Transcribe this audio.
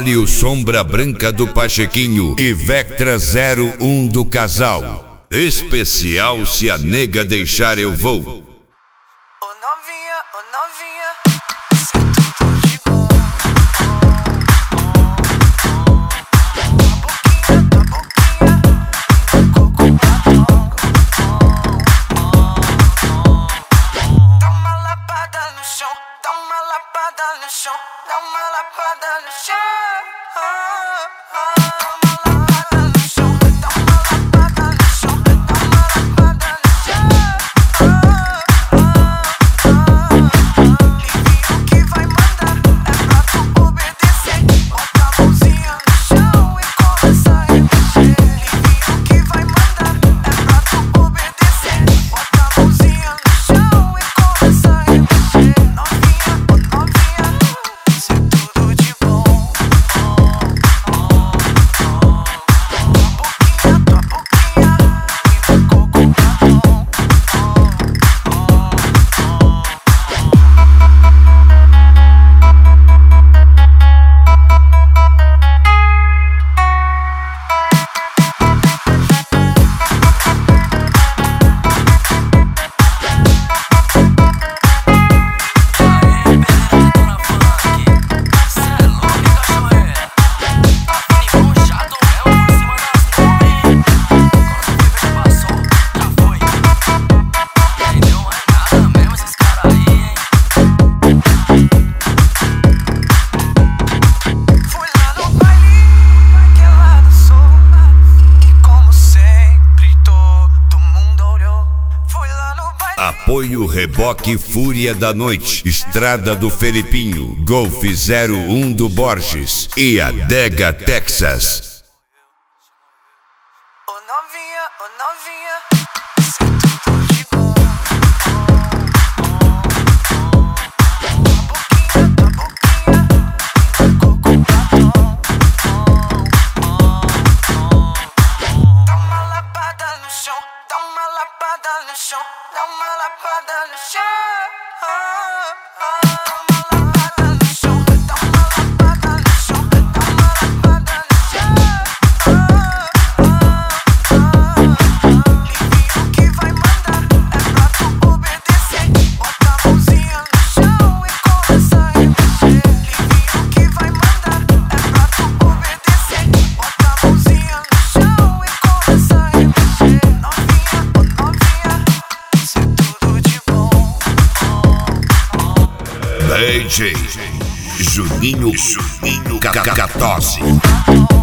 Vale o Sombra Branca do Pachequinho e Vectra 01 do Casal. Especial Se a Nega Deixar Eu Vou. Ô novinha, dá uma lapada no chão. Apoio Reboque Fúria da Noite, Estrada do Felipinho, Golf 01 do Borges e Adega Texas. Ô novinha, dá uma lapada no chão. DJ Juninho Cacatosse.